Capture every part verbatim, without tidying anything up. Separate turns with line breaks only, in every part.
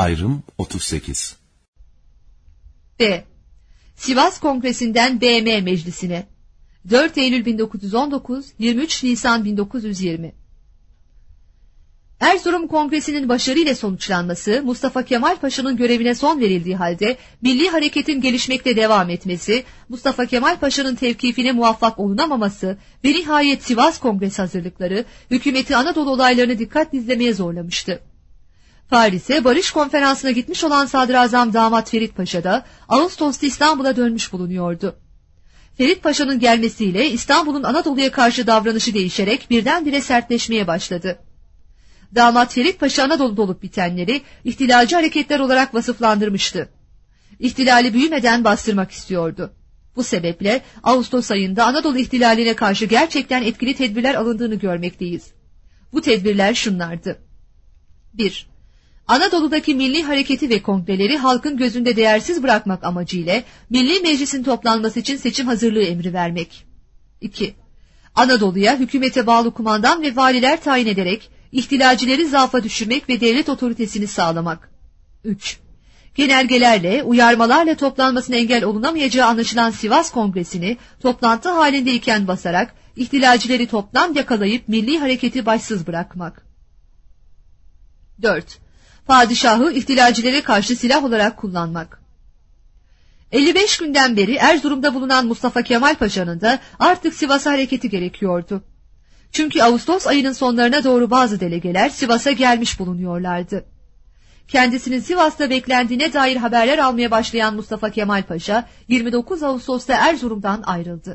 Ayrım otuz sekiz.
B. Sivas Kongresi'nden B M Meclisi'ne dört Eylül bin dokuz yüz on dokuz - yirmi üç Nisan bin dokuz yüz yirmi. Erzurum Kongresi'nin başarıyla sonuçlanması, Mustafa Kemal Paşa'nın görevine son verildiği halde milli hareketin gelişmekte devam etmesi, Mustafa Kemal Paşa'nın tevkifine muvaffak olunamaması ve nihayet Sivas Kongresi hazırlıkları hükümeti Anadolu olaylarını dikkatle izlemeye zorlamıştı. Paris'e barış konferansına gitmiş olan Sadrazam Damat Ferit Paşa da Ağustos'ta İstanbul'a dönmüş bulunuyordu. Ferit Paşa'nın gelmesiyle İstanbul'un Anadolu'ya karşı davranışı değişerek birdenbire sertleşmeye başladı. Damat Ferit Paşa Anadolu'da olup bitenleri ihtilalci hareketler olarak vasıflandırmıştı. İhtilali büyümeden bastırmak istiyordu. Bu sebeple Ağustos ayında Anadolu ihtilaline karşı gerçekten etkili tedbirler alındığını görmekteyiz. Bu tedbirler şunlardı. bir. Anadolu'daki milli hareketi ve kongreleri halkın gözünde değersiz bırakmak amacıyla Milli Meclis'in toplanması için seçim hazırlığı emri vermek. iki. Anadolu'ya hükümete bağlı kumandan ve valiler tayin ederek ihtilalcileri zaafa düşürmek ve devlet otoritesini sağlamak. üç. Genelgelerle, uyarmalarla toplanmasına engel olunamayacağı anlaşılan Sivas Kongresi'ni toplantı halindeyken basarak ihtilalcileri toplam yakalayıp milli hareketi başsız bırakmak. dört. Padişahı ihtilalcilere karşı silah olarak kullanmak. elli beş günden beri Erzurum'da bulunan Mustafa Kemal Paşa'nın da artık Sivas'a hareketi gerekiyordu. Çünkü Ağustos ayının sonlarına doğru bazı delegeler Sivas'a gelmiş bulunuyorlardı. Kendisinin Sivas'ta beklendiğine dair haberler almaya başlayan Mustafa Kemal Paşa yirmi dokuz Ağustos'ta Erzurum'dan ayrıldı.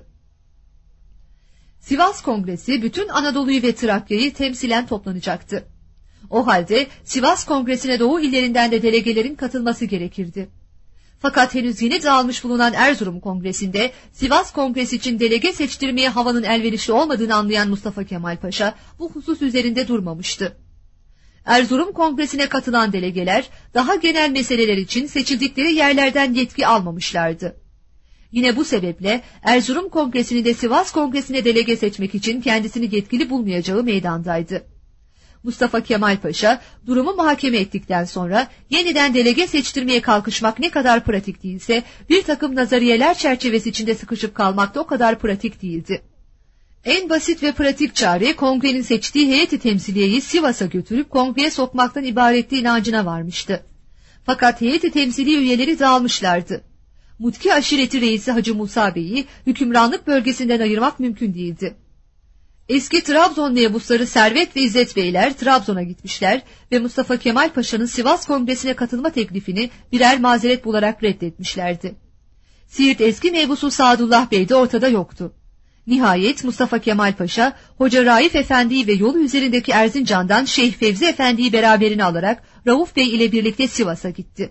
Sivas Kongresi bütün Anadolu'yu ve Trakya'yı temsilen toplanacaktı. O halde Sivas Kongresi'ne Doğu illerinden de delegelerin katılması gerekirdi. Fakat henüz yeni dağılmış bulunan Erzurum Kongresi'nde Sivas Kongresi için delege seçtirmeye havanın elverişli olmadığını anlayan Mustafa Kemal Paşa bu husus üzerinde durmamıştı. Erzurum Kongresi'ne katılan delegeler daha genel meseleler için seçildikleri yerlerden yetki almamışlardı. Yine bu sebeple Erzurum Kongresi'ni de Sivas Kongresi'ne delege seçmek için kendisini yetkili bulmayacağı meydandaydı. Mustafa Kemal Paşa durumu muhakeme ettikten sonra yeniden delege seçtirmeye kalkışmak ne kadar pratik değilse bir takım nazariyeler çerçevesi içinde sıkışıp kalmak da o kadar pratik değildi. En basit ve pratik çare kongrenin seçtiği heyeti temsiliyeyi Sivas'a götürüp kongreye sokmaktan ibaretti inancına varmıştı. Fakat heyeti temsiliye üyeleri dağılmışlardı. Mutki aşireti reisi Hacı Musa Bey'i hükümranlık bölgesinden ayırmak mümkün değildi. Eski Trabzon mebusları Servet ve İzzet Beyler Trabzon'a gitmişler ve Mustafa Kemal Paşa'nın Sivas Kongresi'ne katılma teklifini birer mazeret bularak reddetmişlerdi. Siirt eski mebusu Sadullah Bey de ortada yoktu. Nihayet Mustafa Kemal Paşa, Hoca Raif Efendi'yi ve yolu üzerindeki Erzincan'dan Şeyh Fevzi Efendi'yi beraberine alarak Rauf Bey ile birlikte Sivas'a gitti.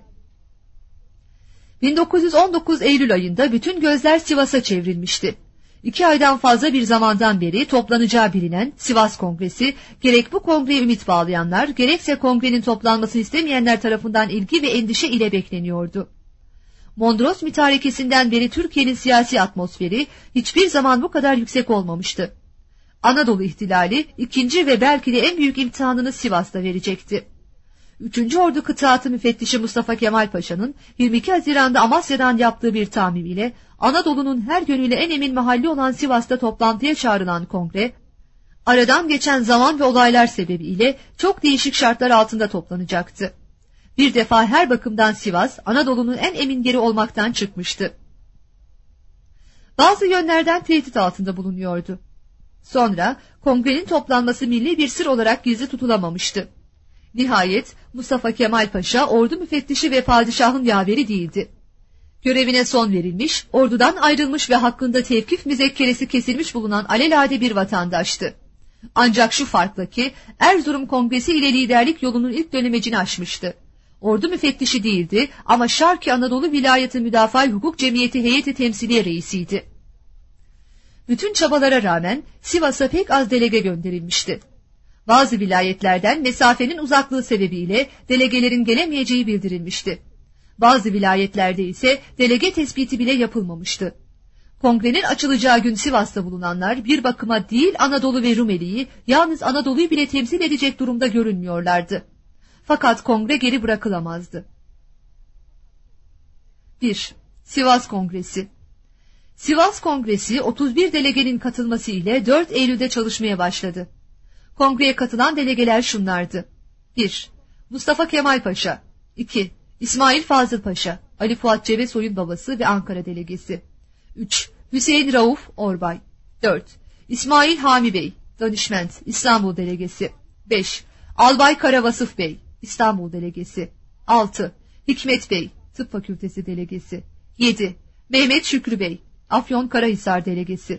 bin dokuz yüz on dokuz Eylül ayında bütün gözler Sivas'a çevrilmişti. İki aydan fazla bir zamandan beri toplanacağı bilinen Sivas Kongresi, gerek bu kongreye ümit bağlayanlar, gerekse kongrenin toplanmasını istemeyenler tarafından ilgi ve endişe ile bekleniyordu. Mondros mütarekesinden beri Türkiye'nin siyasi atmosferi hiçbir zaman bu kadar yüksek olmamıştı. Anadolu ihtilali ikinci ve belki de en büyük imtihanını Sivas'ta verecekti. Üçüncü Ordu Kıtaatı Müfettişi Mustafa Kemal Paşa'nın yirmi iki Haziran'da Amasya'dan yaptığı bir tahmin ile Anadolu'nun her yönüyle en emin mahalli olan Sivas'ta toplantıya çağrılan kongre, aradan geçen zaman ve olaylar sebebiyle çok değişik şartlar altında toplanacaktı. Bir defa her bakımdan Sivas, Anadolu'nun en emin yeri olmaktan çıkmıştı. Bazı yönlerden tehdit altında bulunuyordu. Sonra kongrenin toplanması milli bir sır olarak gizli tutulamamıştı. Nihayet Mustafa Kemal Paşa ordu müfettişi ve padişahın yaveri değildi. Görevine son verilmiş, ordudan ayrılmış ve hakkında tevkif müzekkeresi kesilmiş bulunan alelade bir vatandaştı. Ancak şu farkla ki Erzurum Kongresi ile liderlik yolunun ilk dönemecini aşmıştı. Ordu müfettişi değildi ama Şarkı Anadolu Vilayeti Müdafaa Hukuk Cemiyeti Heyeti Temsiliye Reisiydi. Bütün çabalara rağmen Sivas'a pek az delege gönderilmişti. Bazı vilayetlerden mesafenin uzaklığı sebebiyle delegelerin gelemeyeceği bildirilmişti. Bazı vilayetlerde ise delege tespiti bile yapılmamıştı. Kongrenin açılacağı gün Sivas'ta bulunanlar bir bakıma değil Anadolu ve Rumeli'yi, yalnız Anadolu'yu bile temsil edecek durumda görünmüyorlardı. Fakat kongre geri bırakılamazdı. bir. Sivas Kongresi. Sivas Kongresi otuz bir delegenin katılması ile dört Eylül'de çalışmaya başladı. Kongreye katılan delegeler şunlardı: bir. Mustafa Kemal Paşa. iki. İsmail Fazıl Paşa, Ali Fuat Cebesoy'un babası ve Ankara delegesi. üç. Hüseyin Rauf Orbay. dört. İsmail Hami Bey, danışment, İstanbul delegesi. beş. Albay Karavasıf Bey, İstanbul delegesi. altı. Hikmet Bey, Tıp Fakültesi delegesi. yedi. Mehmet Şükrü Bey, Afyon Karahisar delegesi.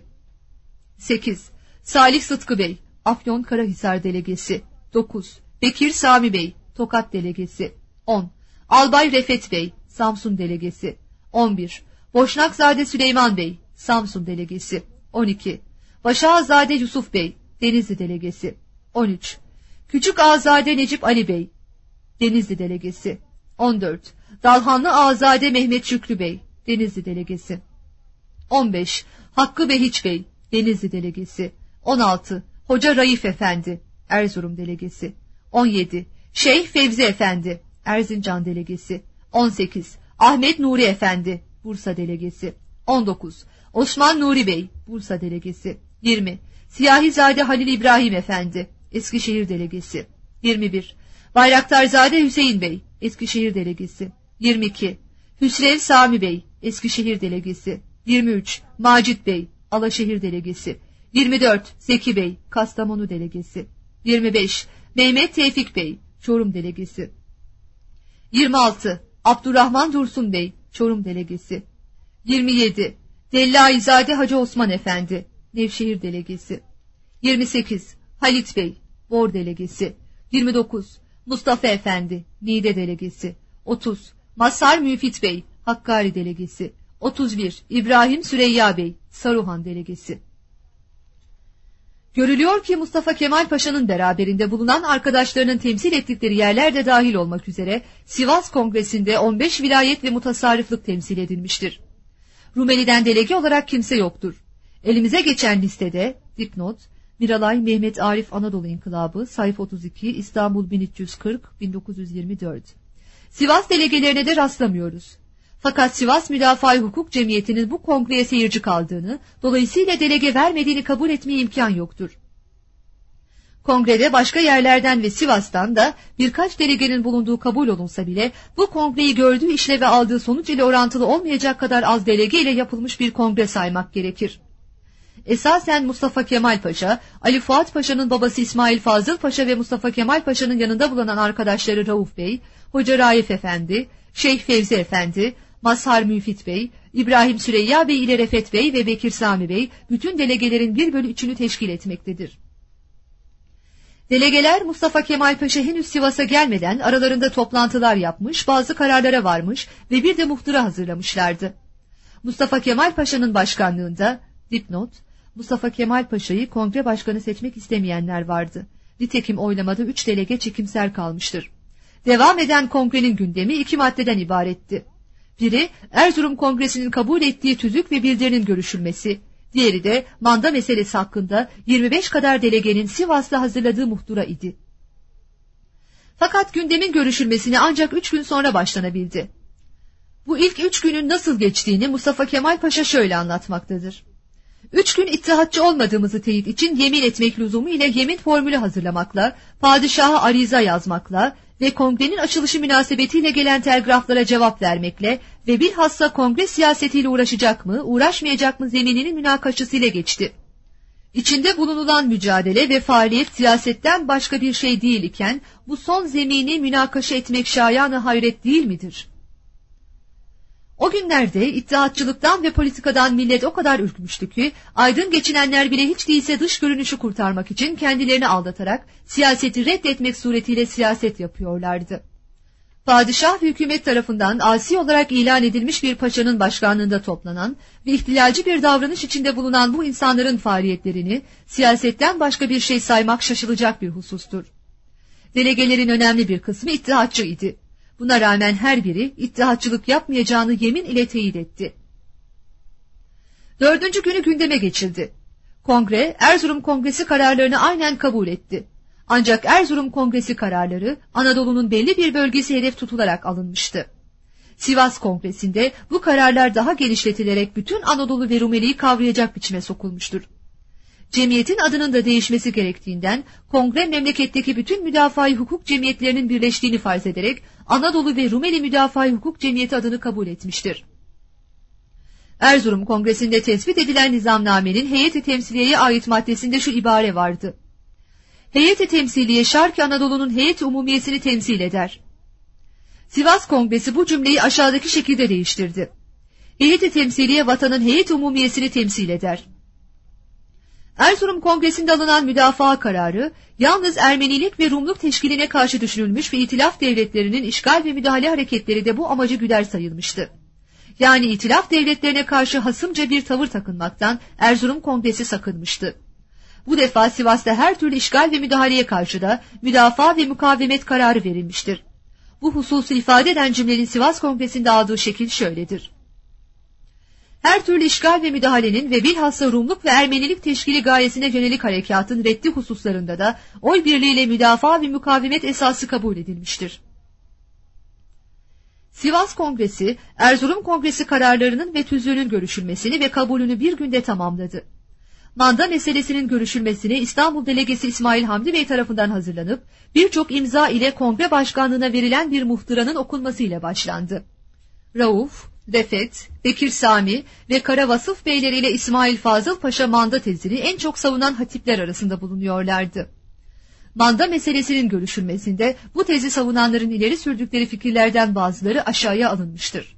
sekiz. Salih Sıtkı Bey, Afyon Karahisar delegesi. dokuz. Bekir Sami Bey, Tokat delegesi. on. Albay Refet Bey, Samsun delegesi. on bir. Boşnakzade Süleyman Bey, Samsun delegesi. on iki. Başağazade Yusuf Bey, Denizli delegesi. on üç. Küçük Ağazade Necip Ali Bey, Denizli delegesi. on dört. Dalhanlı Ağazade Mehmet Şükrü Bey, Denizli delegesi. on beş. Hakkı Behiç Bey, Denizli delegesi. on altı. Hoca Raif Efendi, Erzurum delegesi. on yedi. Şeyh Fevzi Efendi, Erzincan delegesi. on sekiz. Ahmet Nuri Efendi, Bursa delegesi. on dokuz. Osman Nuri Bey, Bursa delegesi. yirmi. Siyahizade Halil İbrahim Efendi, Eskişehir delegesi. yirmi bir. Bayraktarzade Hüseyin Bey, Eskişehir delegesi. yirmi iki. Hüsrev Sami Bey, Eskişehir delegesi. yirmi üç. Macit Bey, Alaşehir delegesi. yirmi dört. Zeki Bey, Kastamonu delegesi. yirmi beş. Mehmet Tevfik Bey, Çorum delegesi. yirmi altı. Abdurrahman Dursun Bey, Çorum delegesi. yirmi yedi. Dellaizade Hacı Osman Efendi, Nevşehir delegesi. yirmi sekiz. Halit Bey, Bor delegesi. yirmi dokuz. Mustafa Efendi, Niğde delegesi. otuz. Mazhar Müfit Bey, Hakkari delegesi. otuz bir. İbrahim Süreyya Bey, Saruhan delegesi. Görülüyor ki Mustafa Kemal Paşa'nın beraberinde bulunan arkadaşlarının temsil ettikleri yerler de dahil olmak üzere Sivas Kongresi'nde on beş vilayet ve mutasarrıflık temsil edilmiştir. Rumeli'den delege olarak kimse yoktur. Elimize geçen listede dipnot: Miralay Mehmet Arif Anadolu İnkılabı, sayfa otuz iki, İstanbul bin üç yüz kırk bin dokuz yüz yirmi dört. Sivas delegelerine de rastlamıyoruz. Fakat Sivas Müdafaa-i Hukuk Cemiyeti'nin bu kongreye seyirci kaldığını, dolayısıyla delege vermediğini kabul etmeye imkan yoktur. Kongrede başka yerlerden ve Sivas'tan da birkaç delegenin bulunduğu kabul olunsa bile, bu kongreyi gördüğü işle ve aldığı sonuç ile orantılı olmayacak kadar az delege ile yapılmış bir kongre saymak gerekir. Esasen Mustafa Kemal Paşa, Ali Fuat Paşa'nın babası İsmail Fazıl Paşa ve Mustafa Kemal Paşa'nın yanında bulunan arkadaşları Rauf Bey, Hoca Raif Efendi, Şeyh Fevzi Efendi, Mazhar Müfit Bey, İbrahim Süreyya Bey ile Refet Bey ve Bekir Sami Bey bütün delegelerin bir bölü üçünü teşkil etmektedir. Delegeler Mustafa Kemal Paşa henüz Sivas'a gelmeden aralarında toplantılar yapmış, bazı kararlara varmış ve bir de muhtıra hazırlamışlardı. Mustafa Kemal Paşa'nın başkanlığında dipnot: Mustafa Kemal Paşa'yı kongre başkanı seçmek istemeyenler vardı. Nitekim oylamada üç delege çekimser kalmıştır. Devam eden kongrenin gündemi iki maddeden ibaretti. Biri, Erzurum Kongresi'nin kabul ettiği tüzük ve bildirinin görüşülmesi. Diğeri de manda meselesi hakkında yirmi beş kadar delegenin Sivas'ta hazırladığı muhtıra idi. Fakat gündemin görüşülmesine ancak üç gün sonra başlanabildi. Bu ilk üç günün nasıl geçtiğini Mustafa Kemal Paşa şöyle anlatmaktadır. Üç gün ittihatçı olmadığımızı teyit için yemin etmek lüzumu ile yemin formülü hazırlamakla, padişaha ariza yazmakla ve kongrenin açılışı münasebetiyle gelen telgraflara cevap vermekle ve bilhassa kongre siyasetiyle uğraşacak mı, uğraşmayacak mı zemininin münakaşasıyla geçti. İçinde bulunulan mücadele ve faaliyet siyasetten başka bir şey değil iken, bu son zemini münakaşa etmek şayanı hayret değil midir? O günlerde ittihatçılıktan ve politikadan millet o kadar ürkmüştü ki, aydın geçinenler bile hiç değilse dış görünüşü kurtarmak için kendilerini aldatarak siyaseti reddetmek suretiyle siyaset yapıyorlardı. Padişah ve hükümet tarafından asi olarak ilan edilmiş bir paşanın başkanlığında toplanan ve ihtilalci bir davranış içinde bulunan bu insanların faaliyetlerini siyasetten başka bir şey saymak şaşılacak bir husustur. Delegelerin önemli bir kısmı ittihatçı idi. Buna rağmen her biri ittihatçılık yapmayacağını yemin ile teyit etti. Dördüncü günü gündeme geçildi. Kongre, Erzurum Kongresi kararlarını aynen kabul etti. Ancak Erzurum Kongresi kararları Anadolu'nun belli bir bölgesi hedef tutularak alınmıştı. Sivas Kongresi'nde bu kararlar daha genişletilerek bütün Anadolu ve Rumeli'yi kavrayacak biçime sokulmuştur. Cemiyetin adının da değişmesi gerektiğinden kongre memleketteki bütün müdafaa-i hukuk cemiyetlerinin birleştiğini farz ederek Anadolu ve Rumeli Müdafaa-i Hukuk Cemiyeti adını kabul etmiştir. Erzurum Kongresi'nde tespit edilen nizamnamenin heyet-i temsiliyeye ait maddesinde şu ibare vardı: Heyet-i temsiliye Şark-ı Anadolu'nun heyet-i umumiyesini temsil eder. Sivas Kongresi bu cümleyi aşağıdaki şekilde değiştirdi: Heyet-i temsiliye vatanın heyet-i umumiyesini temsil eder. Erzurum Kongresi'nde alınan müdafaa kararı, yalnız Ermenilik ve Rumluk teşkiline karşı düşünülmüş ve itilaf devletlerinin işgal ve müdahale hareketleri de bu amacı güder sayılmıştı. Yani itilaf devletlerine karşı hasımca bir tavır takınmaktan Erzurum Kongresi sakınmıştı. Bu defa Sivas'ta her türlü işgal ve müdahaleye karşı da müdafaa ve mukavemet kararı verilmiştir. Bu hususu ifade eden cümlenin Sivas Kongresi'nde aldığı şekil şöyledir: Her türlü işgal ve müdahalenin ve bilhassa Rumluk ve Ermenilik teşkili gayesine yönelik harekatın reddi hususlarında da oy birliğiyle müdafaa ve mukavemet esası kabul edilmiştir. Sivas Kongresi, Erzurum Kongresi kararlarının ve tüzüğünün görüşülmesini ve kabulünü bir günde tamamladı. Manda meselesinin görüşülmesine İstanbul Delegesi İsmail Hamdi Bey tarafından hazırlanıp birçok imza ile kongre başkanlığına verilen bir muhtıranın okunmasıyla başlandı. Rauf, Refet, Bekir Sami ve Kara Vasıf Beyleri ile İsmail Fazıl Paşa manda tezini en çok savunan hatipler arasında bulunuyorlardı. Manda meselesinin görüşülmesinde bu tezi savunanların ileri sürdükleri fikirlerden bazıları aşağıya alınmıştır.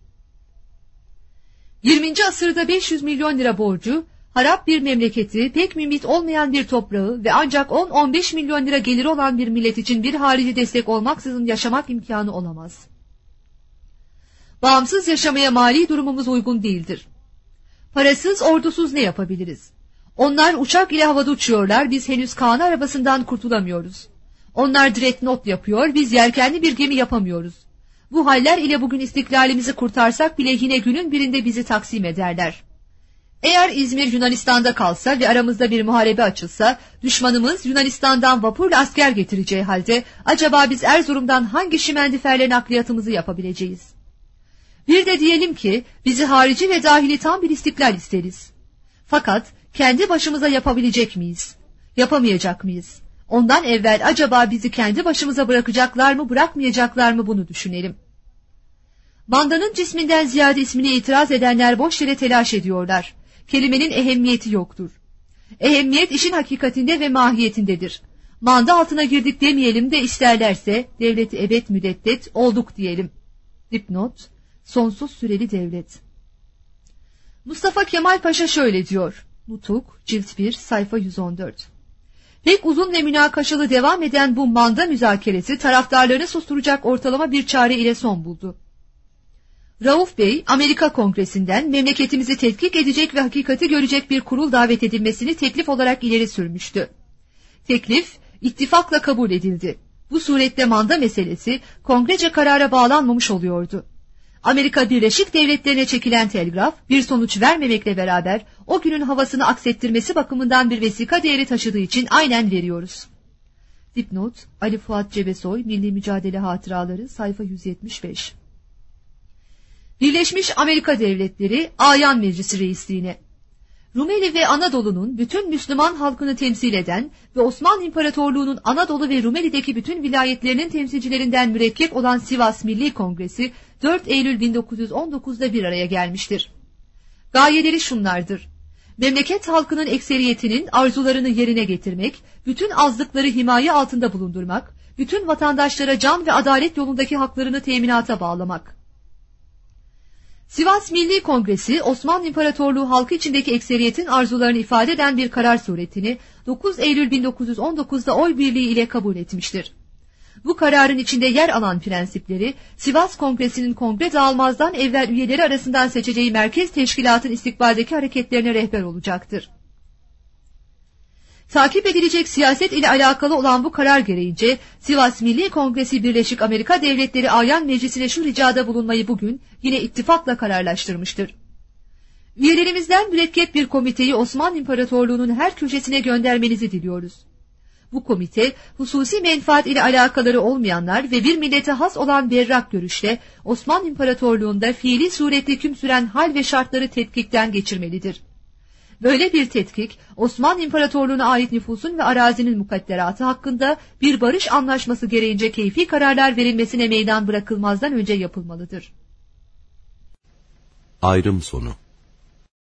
yirminci asırda beş yüz milyon lira borcu, harap bir memleketi, pek mümit olmayan bir toprağı ve ancak on on beş milyon lira geliri olan bir millet için bir harici destek olmaksızın yaşamak imkanı olamaz. Bağımsız yaşamaya mali durumumuz uygun değildir. Parasız, ordusuz ne yapabiliriz? Onlar uçak ile havada uçuyorlar, biz henüz Kaan arabasından kurtulamıyoruz. Onlar dreadnought yapıyor, biz yelkenli bir gemi yapamıyoruz. Bu haller ile bugün istiklalimizi kurtarsak bile yine günün birinde bizi taksim ederler. Eğer İzmir Yunanistan'da kalsa ve aramızda bir muharebe açılsa, düşmanımız Yunanistan'dan vapurla asker getireceği halde, acaba biz Erzurum'dan hangi şimendiferle nakliyatımızı yapabileceğiz? Bir de diyelim ki, bizi harici ve dahili tam bir istiklal isteriz. Fakat, kendi başımıza yapabilecek miyiz? Yapamayacak mıyız? Ondan evvel acaba bizi kendi başımıza bırakacaklar mı, bırakmayacaklar mı bunu düşünelim. Mandanın cisminden ziyade ismine itiraz edenler boş yere telaş ediyorlar. Kelimenin ehemmiyeti yoktur. Ehemmiyet işin hakikatinde ve mahiyetindedir. Manda altına girdik demeyelim de isterlerse devleti ebed müdeddet olduk diyelim. Dipnot: Sonsuz süreli devlet. Mustafa Kemal Paşa şöyle diyor. Nutuk, cilt bir, sayfa yüz on dört. Pek uzun ve münakaşalı devam eden bu manda müzakeresi taraftarlarını susturacak ortalama bir çare ile son buldu. Rauf Bey, Amerika Kongresi'nden memleketimizi tetkik edecek ve hakikati görecek bir kurul davet edilmesini teklif olarak ileri sürmüştü. Teklif, ittifakla kabul edildi. Bu surette manda meselesi kongrece karara bağlanmamış oluyordu. Amerika Birleşik Devletleri'ne çekilen telgraf bir sonuç vermemekle beraber o günün havasını aksettirmesi bakımından bir vesika değeri taşıdığı için aynen veriyoruz. Dipnot: Ali Fuat Cebesoy, Milli Mücadele Hatıraları, sayfa yüz yetmiş beş. Birleşmiş Amerika Devletleri Ayan Meclisi Reisliğine. Rumeli ve Anadolu'nun bütün Müslüman halkını temsil eden ve Osmanlı İmparatorluğu'nun Anadolu ve Rumeli'deki bütün vilayetlerinin temsilcilerinden mürekkep olan Sivas Milli Kongresi dört Eylül bin dokuz yüz on dokuz'da bir araya gelmiştir. Gayeleri şunlardır: memleket halkının ekseriyetinin arzularını yerine getirmek, bütün azlıkları himaye altında bulundurmak, bütün vatandaşlara can ve adalet yolundaki haklarını teminata bağlamak. Sivas Milli Kongresi, Osmanlı İmparatorluğu halkı içindeki ekseriyetin arzularını ifade eden bir karar suretini dokuz Eylül bin dokuz yüz on dokuz'da oy birliği ile kabul etmiştir. Bu kararın içinde yer alan prensipleri, Sivas Kongresi'nin kongre dağılmazdan evvel üyeleri arasından seçeceği merkez teşkilatın istikbaldeki hareketlerine rehber olacaktır. Takip edilecek siyaset ile alakalı olan bu karar gereğince Sivas Milli Kongresi Birleşik Amerika Devletleri Ayan Meclisi'ne şu ricada bulunmayı bugün yine ittifakla kararlaştırmıştır. Üyelerimizden mürekkep bir komiteyi Osmanlı İmparatorluğu'nun her köşesine göndermenizi diliyoruz. Bu komite, hususi menfaat ile alakaları olmayanlar ve bir millete has olan berrak görüşle Osmanlı İmparatorluğu'nda fiili surette hüküm süren hal ve şartları tetkikten geçirmelidir. Böyle bir tetkik, Osmanlı İmparatorluğu'na ait nüfusun ve arazinin mukadderatı hakkında bir barış anlaşması gereğince keyfi kararlar verilmesine meydan bırakılmazdan önce yapılmalıdır.
Ayrım sonu.